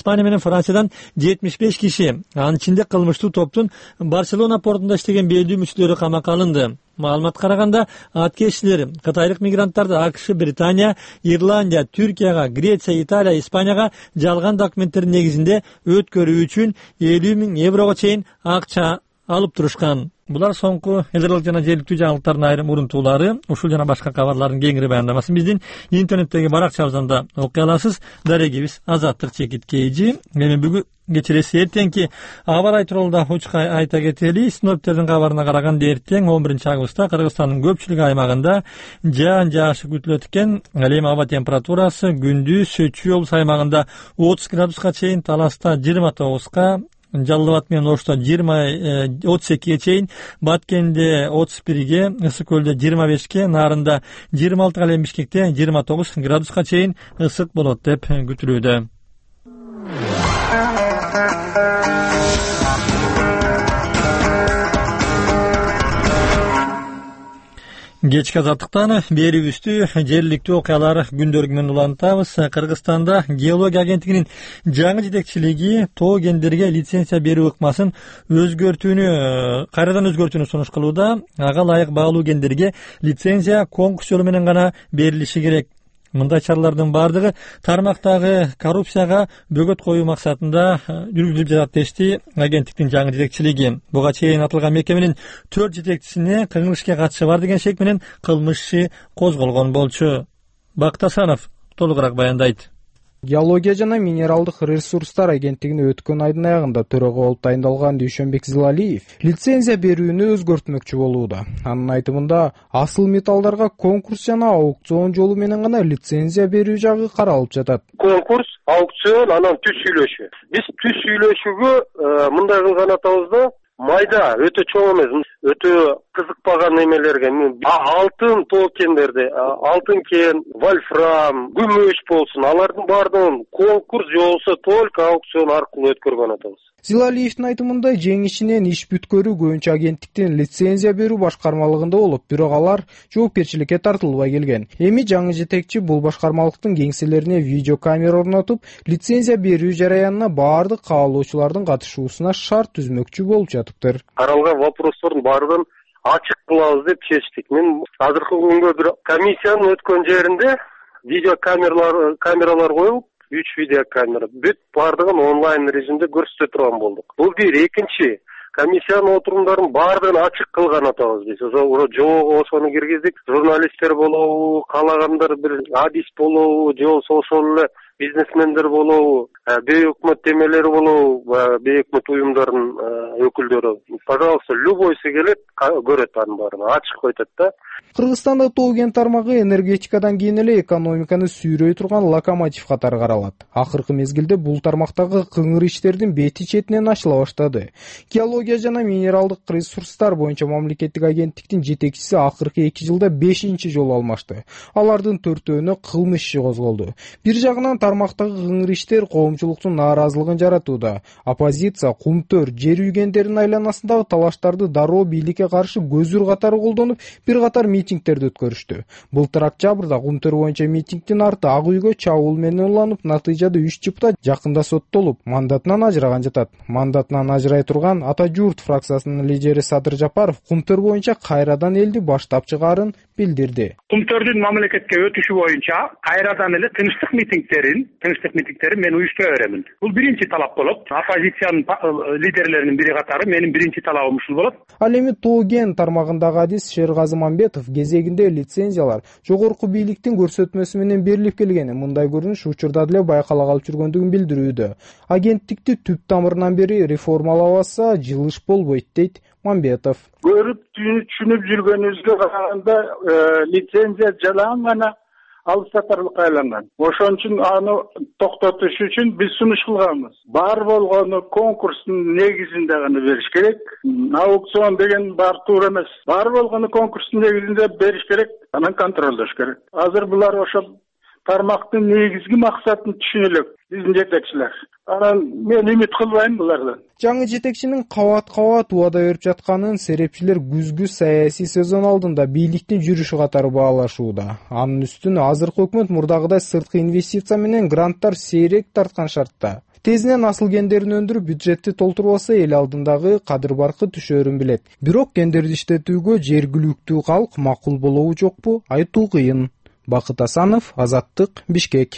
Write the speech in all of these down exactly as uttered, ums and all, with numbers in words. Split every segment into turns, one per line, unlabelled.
Испания менен Франциядан жетимиш беш киши, анын ичинде кылмыштуу топтун Барселона портунда иштеген белгилүү мүчөлөрү камакка алынды. Маалыматка караганда, аткечилер кытайлык мигранттарды АКШ, Британия, Ирландия, Түркияга, Греция, Италия, Испанияга жалган документтердин негизинде өткөрүү үчүн элүү миң еврого чейин акча алып турушкан. Булар соңку элдерлик жана жергиликтүү жаңылыктардын айрым урунтуулары. Ушул жана башка кабарлардын кеңири баяндамасын биздин интернеттеги баракчабыздан да окуй аласыз. Дарегибиз Азаттык Чекиткейжи. Мен бүгүн кечиреси эртеңки аба ырайы тууралуу да учка айта кетели. Синоптиктердин кабарына караганда эртең он биринчи августта Кыргызстандын көпчүлүк аймагында жаан жаашы күтүлөт экен. Ал эми аба температурасы күндүз Чүй облус аймагында отуз градуска чейин, Таласта жыйырма тогузга, Жалал Абад менен Ошто жыйырма отуз экиге чейин, Баткенде отуз бирге, Ысык көлдө жыйырма бешке, Нарында жыйырма алты, ал эми Бишкекте жыйырма тогуз градуска чейин ысык болот деп күтүлүүдө. Кечки азаттыктан берүүбүздү жергиликтүү окуялар күндөрү менен улантабыз. Кыргызстанда геология агенттигинин жаңы жетекчилиги тоо кендерге лицензия берүү ыкмасын өзгөртүүнү кайрадан өзгөртүүнү сунуш кылууда. Ага ылайык баалуу кендерге лицензия конкурс жолу менен гана берилиши керек. Мындай чаралардын бардыгы тармактагы коррупцияга бөгөт коюу максатында жүргүзүлүп жатат дешти агенттиктин жаңы жетекчилиги. Буга чейин аталган мекеменин төрт жетекчисине кыңгыл ишке катышы бар деген шек менен кылмыш иши козголгон болчу. Бактасанов толугураак баяндайт.
Геология жана минералдык ресурстар агенттигине өткөн айдын аягында төрөгө болуп тайындалган Дүйшөнбек Зилалиев лицензия берүүнү өзгөртмөкчү болууда. Анын айтымында, асыл металлдарга конкурс жана аукцион жолу менен гана лицензия берүү жагы каралып жатат.
Конкурс, аукцион, анан түз сүйлөшүү. Биз түз сүйлөшүүгө мындай кылган атабыз да, майда, өтө чоң эмес, өтө кызыкпаган эмелерге, алтын токендерди, алтын кен, вольфрам, күмүш болсун, алардын баардыгын конкурс же болсо только аукцион аркылуу өткөргөн атабыз.
Зилалиевдин айтымында, жеңишинен иш бүткөрүү көбүнчө агенттиктин лицензия берүү башкармалыгында болуп, бирок алар жоопкерчиликке тартылбай келген. Эми жаңы жетекчи бул башкармалыктын кеңселерине видеокамера орнотуп, лицензия берүү жараянына баардык каалоочулардын катышуусуна шарт түзмөкчү болуп жатыптыр.
Каралган вопростордун баардыгын ачык кылабыз деп чечтик. Мен азыркы күнгө бир комиссиянын өткөн жеринде видеокамералар камералар коюп, үч видеокамера бүт баардыгын онлайн режимде көрсөтө турган болдук. Бул бир, экинчи, комиссиянын отурумдарын баардыгын ачык кылган атабыз биз. Жобого ошону киргиздик. Журналисттер болобу, каалагандар бир адис болобу, же болсо ошол эле бизнесмендер болобу, бейөкмөт темелери болобу, бейөкмөт уюмдардын өкүлдөрү. Пожалуйста, любойсу келет, көрөт анын баарын, ачык койтот да.
Кыргызстанда тоо кен тармагы энергетикадан кийин эле экономиканы сүйрөй турган локомотив катары каралат. Акыркы мезгилде бул тармактагы кыңыр иштердин бети четинен ачыла баштады. Геология жана минералдык ресурстар боюнча мамлекеттик агенттиктин жетекчиси акыркы эки жылда бешинчи жолу алмашты. Алардын төртөөнө кылмыш иши козголду. Бир жагынан тармактагы кыңыр иштер коомчулуктун нааразылыгын жаратууда. Оппозиция кумтөр, жер үйгендердин айланасындагы талаштарды дароо бийликке каршы көзүр катары колдонуп, бир катар митингдерди өткөрүштү. Былтыр октябрда кумтөр боюнча митингдин арты Ак үйгө чабуул менен уланып, натыйжада үч депутат жакында соттолуп, мандатынан ажыраган жатат. Мандатынан ажырай турган Ата журт фракциясынын лидери Садыр Жапаров кумтөр боюнча кайрадан элди баштап чыгаарын билдирди.
Кумтөрдүн мамлекетке өтүшү боюнча кайрадан эле тынчтык митингдерин, тынчтык митингдерин мен уюштура беремин. Бул биринчи талап болот. Оппозициянын лидерлеринин бири катары менин биринчи талабым ушул болот.
Ал эми тоо кен тармагындагы адис Шергазы Мамбетов кезегинде лицензиялар жогорку бийликтин көрсөтмөсү менен берилип келгени, мындай көрүнүш учурда деле байкала калып жүргөндүгүн билдирүүдө. Агенттикти түп тамырынан бери реформалабаса жылыш болбойт дейт Мамбетов.
Көрүп түшүнүп жүргөнүбүзгө караганда лицензия жалаң гана алып сатарлыкка айланган. Ошон үчүн аны токтотуш үчүн биз сунуш кылганбыз. Бар болгону конкурстун негизинде гана бериш керек. Аукцион деген бар туура эмес. Бар болгону конкурстун негизинде бериш керек, анан контролдош керек. Азыр булар ошо тармактын негизги максатын түшүнө элек биздин жетекчилер. Анан мен үмүт кылбайм булардан.
Жаңы жетекчинин кабат-кабат убада берип жатканын серепчилер күзгү саясий сезон алдында бийликтин жүрүшү катары баалашууда. Анын үстүнө азыркы өкмөт мурдагыдай сырткы инвестиция менен гранттар сейрек тарткан шартта. Тезинен асыл гендерин өндүрүп бюджетти толтурбаса эл алдындагы кадыр баркы түшөөрүн билет. Бирок гендерди иштетүүгө жергиликтүү калк макул болобу жокпу айтуу кыйын. Бакыт Асанов, Азаттык, Бишкек.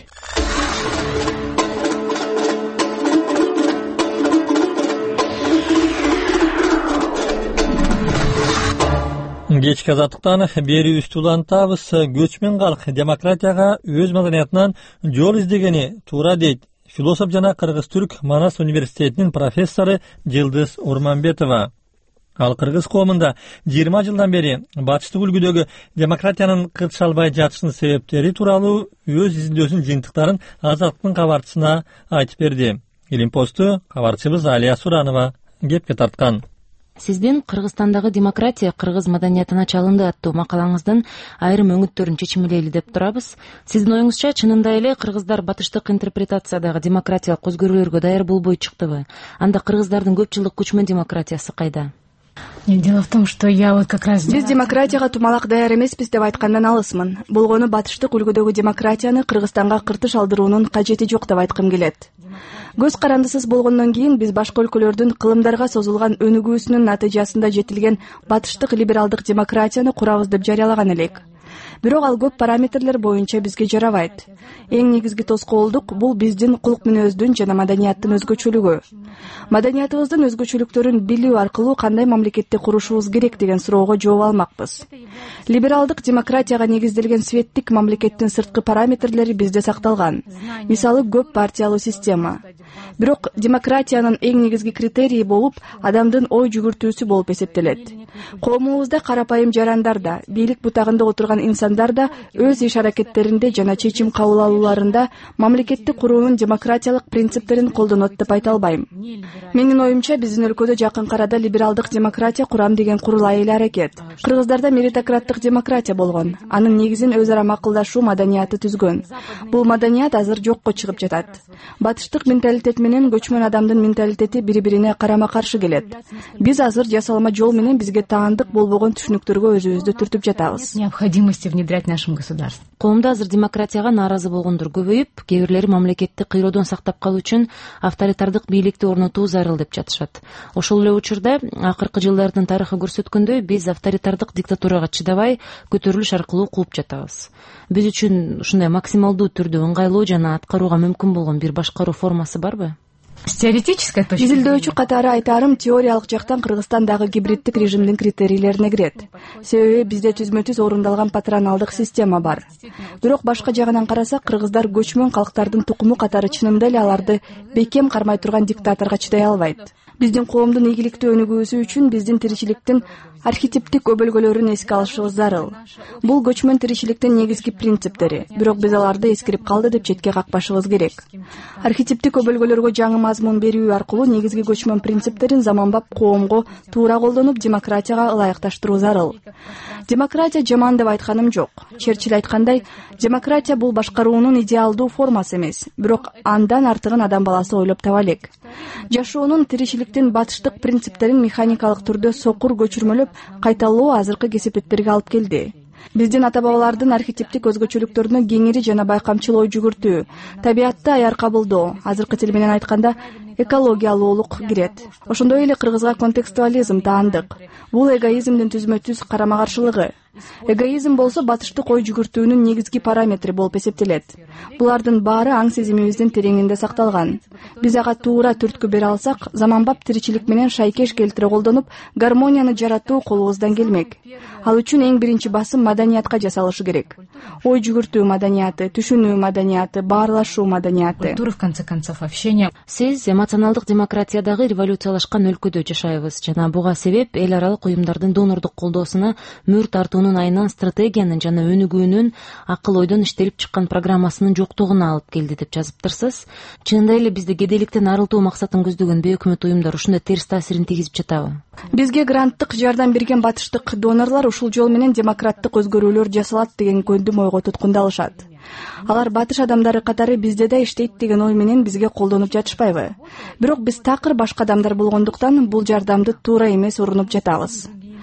Кечки Азаттыктан берүүбүздү улантабыз. Көчмөн калк демократияга өз маданиятынан жол издегени туура дейт философ жана кыргыз-түрк Манас университетинин профессору Жылдыз Урманбетова. Ал кыргыз коомунда жыйырма жылдан бери батыштык үлгүдөгү демократиянын кыртыша албай жатышынын себептери тууралуу өз изилдөөсүнүн жыйынтыктарын Азаттыктын кабарчысына айтып берди. Илимпосту кабарчыбыз Алия Суранова кепке тарткан.
Сиздин Кыргызстандагы демократия кыргыз маданиятына чалынды аттуу макалаңыздын айрым өңүттөрүн чечимилейли деп турабыз. Сиздин оюңузча чынында эле кыргыздар батыштык интерпретациядагы демократиялык өзгөрүүлөргө даяр болбой чыктыбы? Анда кыргыздардын көп жылдык көчмөн демократиясы кайда?
Дело в том, что я вот как раз...
Биз демократияга тумалак даяр эмеспиз деп айткандан алысмын. Болгону батыштык үлгүдөгү демократияны Кыргызстанга кыртыш алдыруунун кажети жок деп айткым келет. Көз карандысыз болгондон кийин биз башка өлкөлөрдүн кылымдарга созулган өнүгүүсүнүн натыйжасында жетилген батыштык либералдык демократияны курабыз деп жарыялаган элек. Бирок ал көп параметрлер боюнча бизге жарабайт. Эң негизги тоскоолдук бул биздин кулк мүнөздүн жана маданияттын өзгөчөлүгү. Маданиятыбыздын өзгөчөлүктөрүн билүү аркылуу кандай мамлекетти курушубуз керек деген суроого жооп алмакпыз. Либералдык демократияга негизделген светтик мамлекеттин сырткы параметрлери бизде сакталган. Мисалы көп партиялуу система. Бирок демократиянын эң негизги критерийи болуп адамдын ой жүгүртүүсү болуп эсептелет. Коомубузда карапайым жарандар да, бийлик бутагында отурган инсандар да өз иш аракеттеринде жана чечим кабыл алууларында мамлекетти куруунун демократиялык принциптерин колдонот деп айта албайм. Менин оюмча биздин өлкөдө жакын арада либералдык демократия курам деген курулай эле аракет. Кыргыздарда меритократтык демократия болгон. Анын негизин өз ара макулдашуу маданияты түзгөн. Бул маданият азыр жокко чыгып жатат. Батыштык менталитет менен көчмөн адамдын менталитети бири-бирине карама-каршы келет. Биз азыр жасалма жол менен бизге таандык болбогон түшүнүктөргө өзүбүздү түртүп жатабыз.
Необходимости внедрять в нашем государстве.
Коомдо азыр демократияга нааразы болгондор көбөйүп, кээ бирлери мамлекетти кыйроодон сактап калуу үчүн авторитардык бийликти орнотуу зарыл деп жатышат. Ошол эле учурда акыркы жылдардын тарыхы көрсөткөндөй, биз авторитардык диктатурага чыдабай көтөрүлүш аркылуу кууп жатабыз. Биз үчүн ушундай максималдуу түрдө ыңгайлуу жана аткарууга мүмкүн болгон бир башкаруу формасы барбы? Изилдөөчү катары айтарым теориялык жактан Кыргызстан дагы гибриддик режимдин критерийлерине кирет. Себеби бизде түзмө-түз орундалган патроналдык система бар. Бирок башка жагынан карасак, кыргыздар көчмөн калктардын тукуму катары чынында эле аларды бекем кармай турган диктаторго чыдай албайт. Биздин коомдун ийгиликтүү өнүгүүсү үчүн биздин тиричиликтин архетиптик өбөлгөлөрүн эске алышыбыз зарыл. Бул көчмөн тиричиликтин негизги принциптери, бирок биз аларды эскирип калды деп четке какпашыбыз керек. Архетиптик өбөлгөлөргө жаңы мазмун берүү аркылуу негизги көчмөн принциптерин заманбап коомго туура колдонуп, демократияга ылайыкташтыруу зарыл. Демократия жаман деп айтканым жок. Черчилль айткандай, демократия бул башкаруунун идеалдуу формасы эмес, бирок андан артыгын адам баласы ойлоп таба элек. Жашоонун тиричиликтин батыштык принциптерин механикалык түрдө сокур көчүрмөлөп кайталоо азыркы кесепеттерге алып келди. Биздин ата-бабалардын архетиптик өзгөчөлүктөрүнө кеңири жана байкамчыл ой жүгүртүү, табиатты аяр кабылдоо, азыркы тил менен айтканда экологиялуулук кирет. Ошондой эле кыргызга контекстуализм таандык. Бул эгоизмдин түзмө-түз карама-каршылыгы. Эгоизм болсо батыштык ой жүгүртүүнүн негизги параметри болуп эсептелет. Булардын баары аң сезимибиздин тереңинде сакталган. Биз ага туура түрткү бере алсак, заманбап тиричилик менен шайкеш келтире колдонуп, гармонияны жаратуу колубуздан келмек. Ал үчүн эң биринчи басым маданиятка жасалышы керек. Ой жүгүртүү маданияты, түшүнүү маданияты, баарлашуу маданияты.
Культура, в конце концов, общение.
Сиз эмоционалдык демократиядагы революциялашкан өлкөдө жашайбыз жана буга себеп эл аралык уюмдардын донордук колдоосуна мөр тартуунун айынан стратегиянын жана өнүгүүнүн акыл ойдон иштелип чыккан программасынын жоктугуна алып келди деп жазыптырсыз. Чынында эле бизде кедейликтен арылтуу максатын көздөгөн бейөкмөт уюмдар ушундай терс таасирин тийгизип жатабы?
Бизге гранттык жардам берген батыштык донорлор ушул жол менен демократтык өзгөрүүлөр жасалат деген көндүм ойго туткундалышат. Алар батыш адамдары катары бизде да иштейт деген ой менен бизге колдонуп жатышпайбы? Бирок биз такыр башка адамдар болгондуктан бул жардамды туура эмес урунуп жатабыз.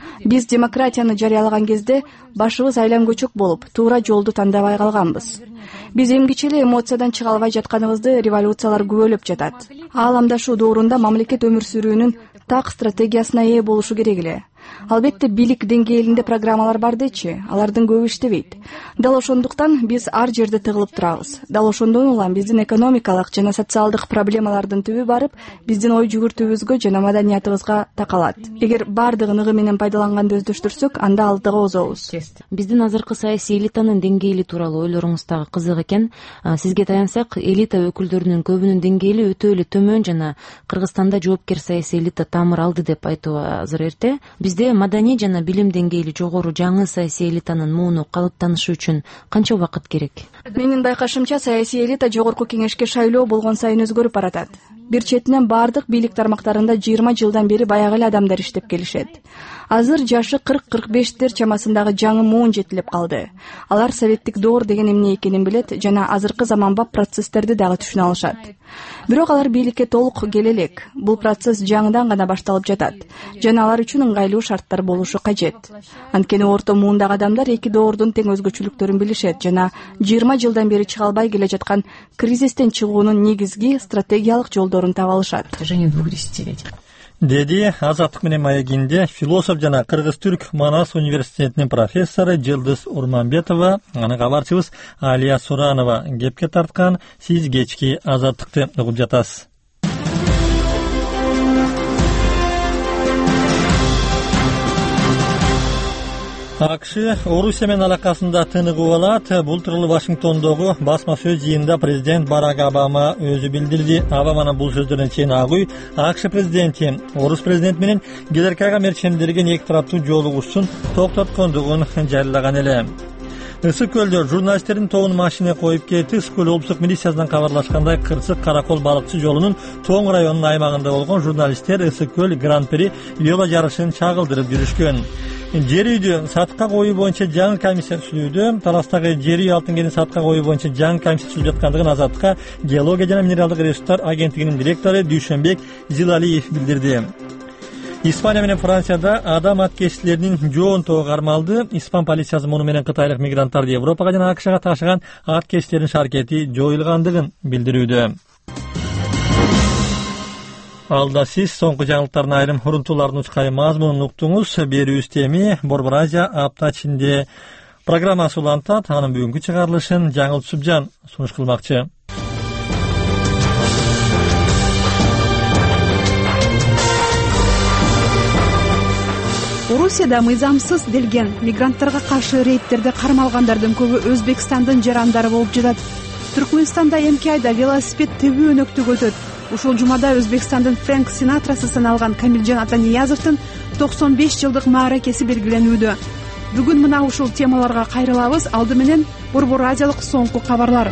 Биз демократияны жарыялаган кезде башыбыз айлам көчөк болуп, туура жолду тандабай калганбыз. Биз эмгиче эле эмоциядан чыга албай жатканыбызды революциялар күбөлөп жатат. Ааламдашуу доорунда мамлекет өмүр сүрүүнүн так стратегиясына ээ болушу керек эле. Албетте бийлик деңгээлинде программалар бар дечи, алардын көбү иштебейт. Дал ошондуктан биз ар жерде тыгылып турабыз. Дал ошондон улам биздин экономикалык жана социалдык проблемалардын түбү барып, биздин ой жүгүртүүбүзгө жана маданиятыбызга такалат. Эгер бардыгын ыгы менен пайдаланганды өздөштүрсөк, анда алдыга озобуз.
Биздин азыркы саясий элитанын деңгээли тууралуу ойлоруңуз дагы кызык экен. Сизге таянсак, элита өкүлдөрүнүн көбүнүн деңгээли өтө эле төмөн жана Кыргызстанда жоопкер саясий элита тамыр алды деп айтуу азыр эрте. Бизде маданий жана билим деңгээли жогору жаңы саясий элитанын мууну калыптанышы үчүн канча убакыт керек?
Менин байкашымча, саясий элита жогорку кеңешке шайлоо болгон сайын өзгөрүп баратат. Бир четинен бардык бийлик тармактарында жыйырма жылдан бери баягы эле адамдар иштеп келишет. Азыр жашы кырк кырк бештер чамасындагы жаңы муун жетилип калды. Алар советтик доор деген эмне экенин билет жана азыркы заманбап процесстерди дагы түшүнө алышат. Бирок алар бийликке толук келе элек. Бул процесс жаңыдан гана башталып жатат жана алар үчүн ыңгайлуу шарттар болушу кажет. Анткени орто муундагы адамдар эки доордун тең өзгөчөлүктөрүн билишет жана жыйырма жылдан бери чыга албай келе жаткан кризистен чыгуунун негизги стратегиялык жолдорун таба алышат.
Деди Азаттык менен маегинде философ жана Кыргыз-Түрк Манас университетинин профессору Жылдыз Урманбетова, аны кабарчыбыз Алия Суранова кепке тарткан. Сиз кечки Азаттыкты угуп жатасыз. АКШ Орусия менен алакасында тыныгып алат. Бул тууралуу Вашингтондогу басма сөз жыйынында президент Барак Обама өзү билдирди. Обаманын бул сөздөрүнөн чейин агуй АКШ президенти Орус президенти менен келерки айга мерчендерген эки тараптуу жолугушуусун токтоткондугун жарыялаган эле. Ысык көлдө журналисттердин тобун машина коюп кетти. Ысык көл облустук милициясынан кабарлашкандай, Кырсык Каракол балыкчы жолунун Тоң районунун аймагында болгон журналисттер Ысык көл Гран-при вело жарышын чагылдырып жүрүшкөн. Жер үйдү сатыкка коюу боюнча жаңы комиссия түзүлүүдө. Таластагы жер үй алтын кенин сатыкка коюу боюнча жаңы комиссия түзүлүп жаткандыгын Азаттыкка Геология жана минералдык ресурстар агенттигинин директору Дүйшөнбек Зилалиев билдирди. Испания менен Францияда адам аткечилеринин жоонтогу кармалды. Испан полициясы муну менен кытайлык мигранттарды Европага жана АКШга ташыган аткечилердин шаркети жоюлгандыгын билдирүүдө. Алда сиз соңку жаңылыктардын айрым урунтууларын учкай мазмунун уктуңуз. Берүүбүз теми Борбор Азия апта ичинде программасы улантат. Анын бүгүнкү чыгарылышын Жаңыл Субжан сунуш кылмакчы.
Орусияда мыйзамсыз делген мигранттарга каршы рейдтерде кармалгандардын көбү Өзбекстандын жарандары болуп жатат. Түркмөнстанда эмки айда велосипед тебүү өнөктүгү өтөт. Ушул жумада Өзбекстандын Фрэнк Синатрасы саналган Камилжан Атаниязовдун токсон беш жылдык мааракеси белгиленүүдө. Бүгүн мына ушул темаларга кайрылабыз. Алды менен Борбор Азиялык соңку кабарлар.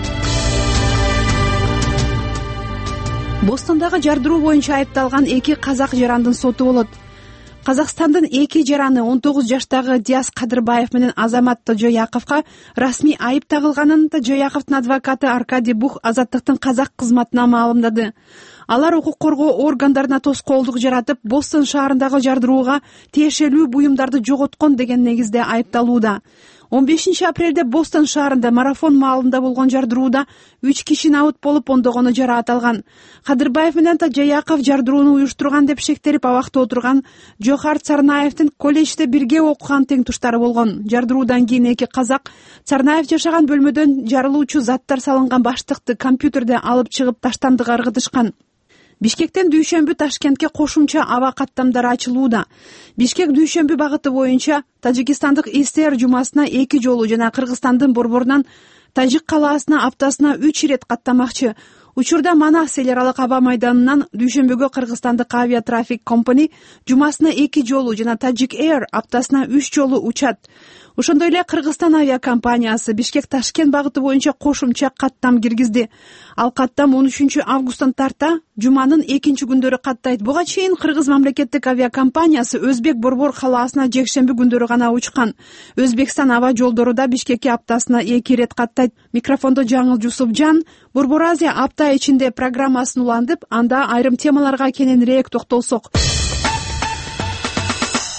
Бостондагы жардыруу боюнча айыпталган эки казак жарандын соту болот. Казакстандын эки жараны он тогуз жаштагы Диас Кадырбаев менен Азамат Тожояковго расмий айып тагылганын Тожояковдун адвокаты Аркадий Бух Азаттыктын казак кызматына маалымдады. Алар укук коргоо органдарына тоскоолдук жаратып, Бостон шаарындагы жардырууга тиешелүү буюмдарды жоготкон деген негизде айыпталууда. он бешинчи апрелде Бостон шаарында марафон маалында болгон жардырууда үч киши набыт болуп, ондогону жараат алган. Кадырбаев менен Тожояков жардырууну уюштурган деп шектелип абакта отурган Жохар Царнаевдин колледжде бирге окуган тең туштары болгон. Жардыруудан кийин эки казак Царнаев жашаган бөлмөдөн жарылуучу заттар салынган баштыкты компьютерде алып чыгып таштандыга ыргытышкан. Бишкектен Дүйшөмбү Ташкентке кошумча аба каттамдары ачылууда. Бишкек Дүйшөмбү багыты боюнча Тажикстандык ИСР жумасына эки жолу жана Кыргызстандын борборунан Тажик калаасына аптасына үч ирет каттамакчы. Учурда Манас эл аралык аба майданынан Дүйшөмбүгө Кыргызстандык авиатрафик компани жумасына эки жолу жана Tajik Air аптасына үч жолу учат. Ошондой эле Кыргызстан авиакомпаниясы Бишкек Ташкент багыты боюнча кошумча каттам киргизди. Ал каттам он үчүнчү августтан тарта жуманын экинчи күндөрү каттайт. Буга чейин Кыргыз мамлекеттик авиакомпаниясы Өзбек борбор калаасына жекшемби күндөрү гана учкан. Өзбекстан аба жолдору да Бишкекке аптасына эки ирет каттайт. Микрофондо Жаңыл Жусупжан. Борбор Азия апта ичинде программасын улантып, анда айрым темаларга кененирээк токтолсок.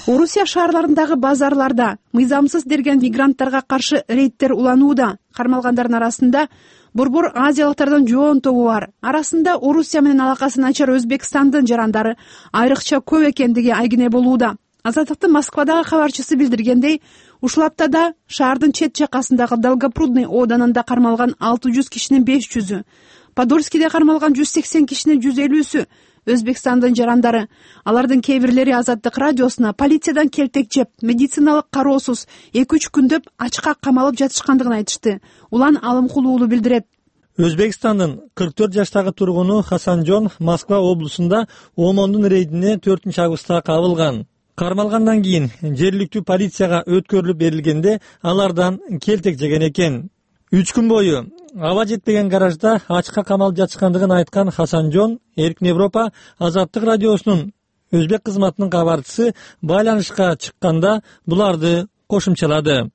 Орусия шаарларындагы базарларда мыйзамсыз дерген мигранттарга каршы рейдтер уланууда. Кармалгандардын арасында борбор азиялыктардын жоон тобу бар. Арасында Орусия менен алакасы начар Өзбекстандын жарандары айрыкча көп экендиги айгине болууда. Азаттыктын Москвадагы кабарчысы билдиргендей, ушул аптада шаардын чет жакасындагы Долгопрудный оданында кармалган алты жүз кишинин беш жүзү, Подольскийде кармалган жүз сексен кишинин жүз элүүсү Өзбекстандын жарандары. Алардын кээ бирлери Азаттык радиосуна полициядан келтек жеп, медициналык кароосуз эки үч күндөп ачка камалып жатышкандыгын айтышты. Улан Алымкул уулу билдирет.
Өзбекстандын кырк төрт жаштагы тургуну Хасанжон Москва облусунда ОМОНдун рейдине төртүнчү августта кабылган. Кармалгандан кийин жергиликтүү полицияга өткөрүлүп берилгенде алардан келтек жеген экен. Үч күн бою аба жетпеген гаражда ачка камалып жатышкандыгын айткан Хасанжон Эркин Европа Азаттык радиосунун өзбек кызматынын кабарчысы байланышка чыкканда буларды кошумчалады.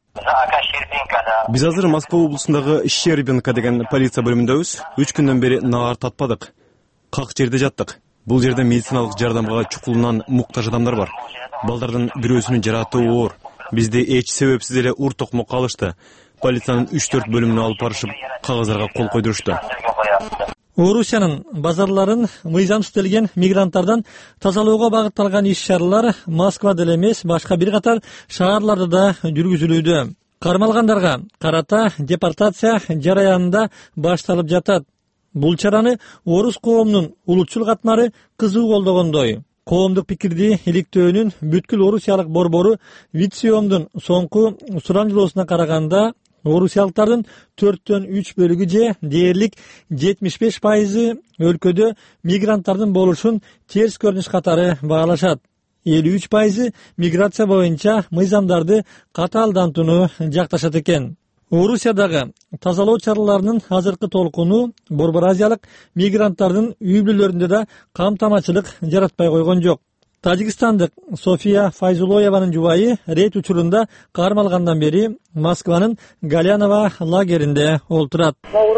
Биз азыр Москва облусундагы Щербинка деген полиция бөлүмүндөбүз. үч күндөн бери наар татпадык. Как жерде жаттык. Бул жерде медициналык жардамга чукулунан муктаж адамдар бар. Балдардын бирөөсүнүн жарааты оор. Бизди эч себепсиз эле ур токмокко алышты. Полициянын үч төрт бөлүмүнө алып барышып, кагаздарга кол койдурушту.
Орусиянын базарларын мыйзамсыз келген мигранттардан тазалоого багытталган иш-чаралар Москвада эле эмес, башка бир катар шаарларда да жүргүзүлүүдө. Кармалгандарга карата депортация жараянында башталып жатат. Бул чараны орус коомунун улутчул катмары кызуу колдогондой. Коомдук пикирди иликтөөнүн бүткүл орусиялык борбору Витсиомдун соңку сурамжылоосуна караганда орусиялыктардын төрттөн үч бөлүгү же дээрлик жетимиш беш пайызы өлкөдө мигранттардын болушун терс көрүнүш катары баалашат. элүү үч пайызы миграция боюнча мыйзамдарды катаалдантууну жакташат экен. Орусиядагы тазалоо чараларынын азыркы толкуну борбор азиялык мигранттардын үй бүлөлөрүндө да камтамачылык жаратпай койгон жок. Тажикстандык София Файзулоеванын жубайы рейд учурунда кармалгандан бери Москванын Галянова лагеринде олтурат.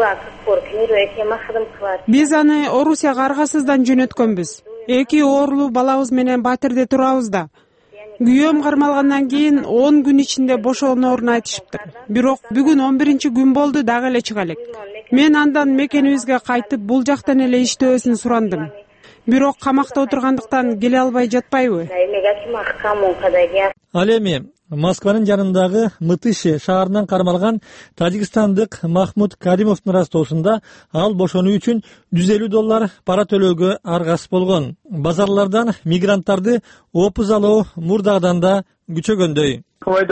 Биз аны Орусияга аргасыздан жөнөткөнбүз. Эки ooрлуу балабыз менен батирде турабыз да. Күйөөм кармалгандан кийин он күн ичинде бошоноорун айтышыптыр. Бирок бүгүн он биринчи күн болду, дагы эле чыга элек. Мен андан мекенибизге кайтып, бул жактан эле иштөөсүн сурандым. Бирок камакта отургандыктан келе албай жатпайбы?
Ал эми Москванын жанындагы Мытыши шаарынан кармалган тажикстандык Махмуд Каримовдун растоосунда ал бошонуу үчүн жүз элүү доллар пара төлөөгө аргасыз болгон. Базарлардан мигранттарды опуз алуу мурдагыдан да күчөгөндөй.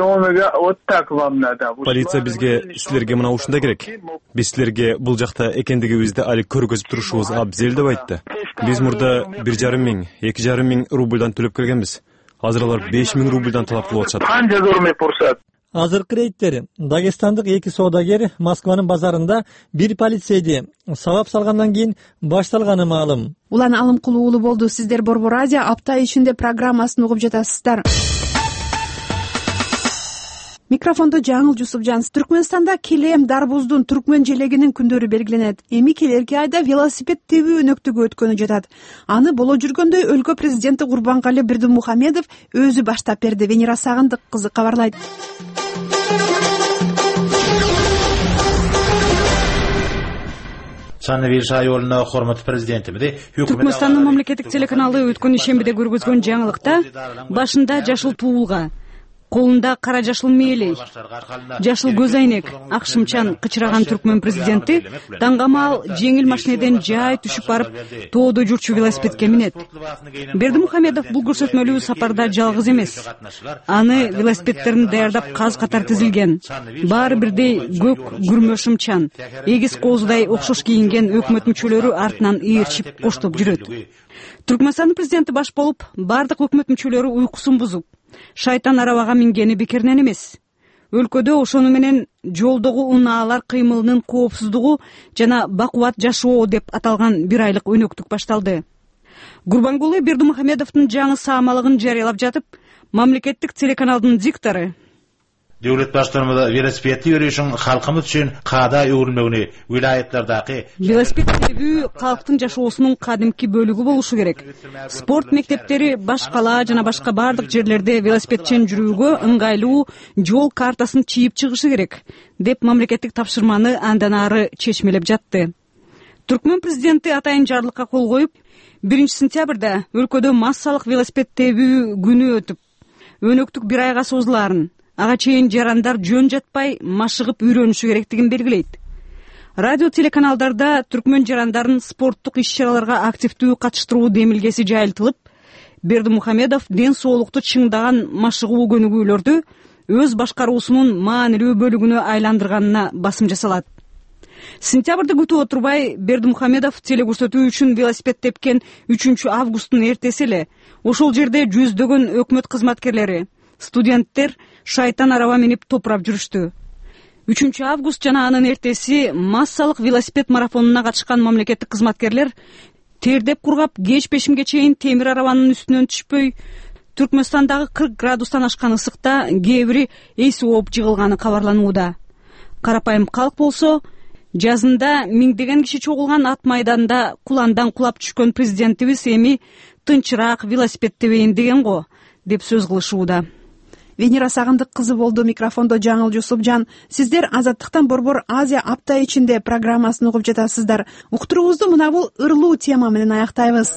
Полиция бизге силерге мына ушундай керек. Биз силерге бул жакта экендигибизди али көргөзүп турушубуз абзел деп айтты. Биз мурда бир жарым миң, эки жарым миң рубльдан төлөп келгенбиз. Азыр алар беш миң рубльдан талап кылып атышат.
Азыркы рейдтер дагестандык эки соодагер Москванын базарында бир полицейди сабап салгандан кийин башталганы маалым.
Улан Алымкул уулу болду. Сиздер Борбор Азия апта ичинде программасын угуп жатасыздар. Микрофондо Жаңыл Жусупжанс. Түркмөнстанда Келем Дарбуздун түркмөн желегинин күндөрү белгиленет. Эми келерки айда велосипед тебүү өнөктүгү өткөнү жатат. Аны боло жүргөндөй өлкө президенти Курбангали Бердимухамедов өзү баштап берди. Венера Сагындык кызы кабарлайт.
Түркмөнстандын мамлекеттик телеканалы өткөн ишембиде көргөзгөн жаңылыкта башында жашыл туулга, колунда кара жашыл мээлей, жашыл көз айнек, ак шымчан кычыраган түркмөн президенти таңгамал жеңил машинеден жай түшүп барып, тоодо жүрчү велосипедке минет. Бердимухамедов бул көрсөтмөлүү сапарда жалгыз эмес. Аны велосипедтерин даярдап каз катар тизилген. Баары бирдей көк күрмө шымчан, эгиз коозудай окшош кийинген өкмөт мүчөлөрү артынан ээрчип коштоп жүрөт. Түркмөнстандын президенти баш болуп, бардык өкмөт мүчөлөрү уйкусун бузуп, шайтан арабага мингени бекеринен эмес. Өлкөдө ошону менен жолдогу унаалар кыймылынын коопсуздугу жана бакубат жашоо деп аталган бир айлык өнөктүк башталды. Гурбангулы Бердимухамедовдун жаңы саамалыгын жарыялап жатып, мамлекеттик телеканалдын диктору
Döwlet başlarymyza velosipedli ýürüýüşiň halkymyz üçin kada öwrülmegini vilayetlerdäki
велосипед тебүү калктын жашоосунун кадимки бөлүгү болушу керек. Спорт мектептери баш кала жана башка бардык жерлерде велосипедчен жүрүүгө ыңгайлуу жол картасын чийип чыгышы керек, деп мамлекеттик тапшырманы андан ары чечмелеп жатты. Түркмөн президенти атайын жарлыкка кол коюп, биринчи сентябрда өлкөдө массалык велосипед тебүү күнү өтүп, өнөктүк бир айга созулаарын, ага чейин жарандар жөн жатпай машыгып үйрөнүшү керектигин белгилейт. Радио телеканалдарда түркмөн жарандарын спорттук иш-чараларга активдүү катыштыруу демилгеси жайылтылып, Бердимухамедов ден соолукту чыңдаган машыгуу көнүгүүлөрдү өз башкаруусунун маанилүү бөлүгүнө айландырганына басым жасалат. Сентябрда күтүп отурбай Бердимухамедов телекөрсөтүү үчүн велосипед тепкен үчүнчү августтун эртеси эле ошол жерде жүздөгөн өкмөт кызматкерлери, студенттер шайтан араба минип топурап жүрүштү. үчүнчү август жана анын эртеси массалык велосипед марафонуна катышкан мамлекеттик кызматкерлер тердеп кургап кеч пешимге чейин темир арабанын үстүнөн түшпөй, Түркмөнстандагы кырк градустан ашкан ысыкта кээ бири эси ооп жыгылганы кабарланууда. Карапайым калк болсо жазында миңдеген киши чогулган ат майданда куландан кулап түшкөн президентибиз эми тынчыраак велосипед тебейин деген го, деп сөз кылышууда.
Венера Сагындык кызы болду. Микрофондо Жаңыл Жусупжан. Сиздер Азаттыктан Борбор Азия апта ичинде программасын угуп жатасыздар. Уктуруубузду мына бул ырлуу тема менен аяктайбыз.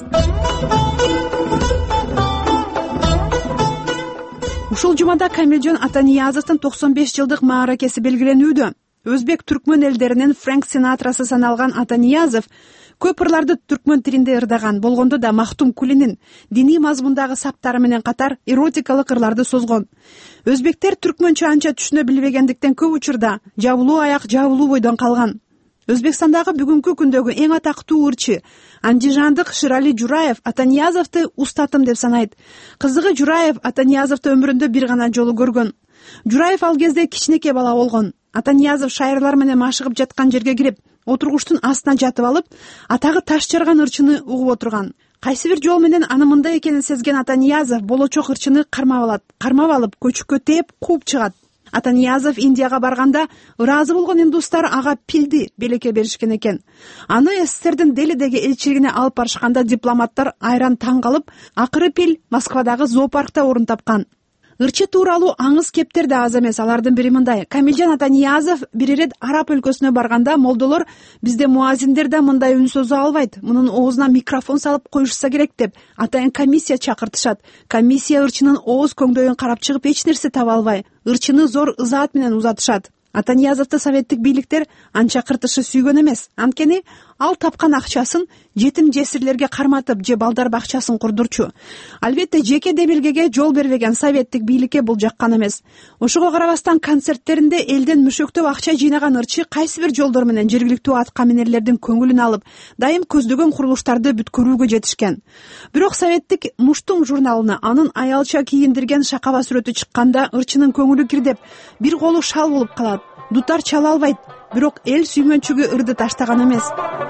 Ушул жумада Камилжан Атаниязовдун токсон беш жылдык мааракеси белгиленүүдө. Өзбек түркмөн элдеринин Фрэнк Синатрасы саналган Атаниязов көп ырларды түркмөн тилинде ырдаган болгондо да Мактум Кулинин диний мазмундагы саптары менен катар эротикалык ырларды созгон. Өзбектер түркмөнчө анча түшүнө билбегендиктен көп учурда жабылуу аяк жабылуу бойдон калган. Өзбекстандагы бүгүнкү күндөгү эң атактуу ырчы андижандык Ширали Жураев Атаниязовду устатым деп санайт. Кызыгы Жураев Атаниязовду өмүрүндө бир гана жолу көргөн. Жураев ал кезде кичинекей бала болгон. Атаниязов шайырлар менен машыгып жаткан жерге кирип, отургучтун астына жатып алып, атагы таш жарган ырчыны угуп отурган. Кайсы бир жол менен аны мындай экенин сезген Атаниязов болочок ырчыны кармап алат. Кармап алып, көчүккө тээп кууп чыгат. Атаниязов Индияга барганда ыраазы болгон индустар ага пилди белекке беришкен экен. Аны СССРдин Делидеги элчилигине алып барышканда дипломаттар айран таң калып, акыры пил Москвадагы зоопаркта орун тапкан. Ырчы тууралуу аңыз кептер да аз эмес. Алардын бири мындай: Камилжан Атаниязов бир ирет Араб өлкөсүнө барганда молдолор бизде муазиндер да мындай үн сөзү албайт, мунун оозуна микрофон салып коюшса керек деп атайын комиссия чакыртышат. Комиссия ырчынын ооз көңдөйүн карап чыгып эч нерсе таба албай, ырчыны зор ызаат менен узатышат. Атаниязовду советтик бийликтер анча кыртышы сүйгөн эмес. Анткени ал тапкан акчасын жетим жесирлерге карматып же балдар бакчасын курдурчу. Албетте жеке демилгеге жол бербеген советтик бийликке бул жаккан эмес. Ошого карабастан концерттеринде элден мүшөктөп акча жыйнаган ырчы кайсы бир жолдор менен жергиликтүү аткаминерлердин көңүлүн алып, дайым көздөгөн курулуштарды бүткөрүүгө жетишкен. Бирок советтик Муштум журналына анын аялча кийиндирген шакаба сүрөтү чыкканда ырчынын көңүлү кирдеп, бир колу шал болуп калат. Дутар чала албайт, бирок эл сүйгөнчүгү ырды таштаган эмес.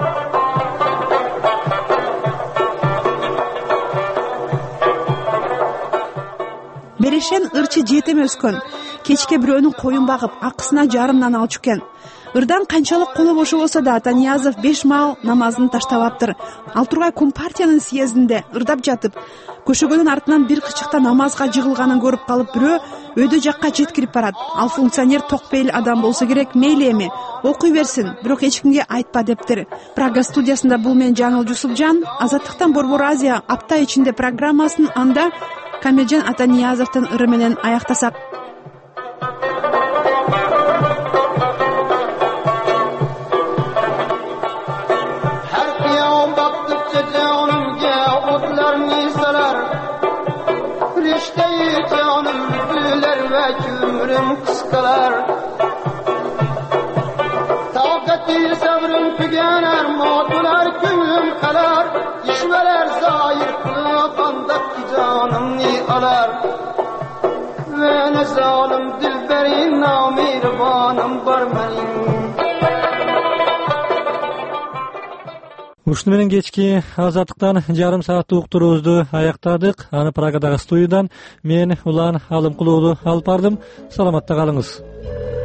Берешен ырчы жетем өскөн. Кечке бирөөнүн коюн багып, акысына жарым нан алчу экен. Ырдан канчалык колу бошу болсо да Атаниязов беш маал намазын таштабаптыр. Ал тургай Компартиянын съездинде ырдап жатып, көшөгөнүн артынан бир кычыкта намазга жыгылганын көрүп калып, бирөө өйдө жакка жеткирип барат. Ал функционер токпейил адам болсо керек, мейли эми окуй берсин, бирок эч кимге айтпа дептир. Прага студиясында бул мен Жаңыл Жусупжан. Азаттыктан Борбор Азия апта ичинде программасын анда Камилжан Атаниязовдун ыры менен аяктасак.
Taqati sabrım tügener, mağdular gönlüm kalar. İşveler zahir kılığandak canımni alar. Ve ne zalim dilberin namirvanım barmenim.
Ушуну менен кечки азаттыктан жарым сааттык уктуруубузду аяктадык. Аны Прагадагы студиядан мен Улан Алымкулуулу алып бардым. Саламатта калыңыз.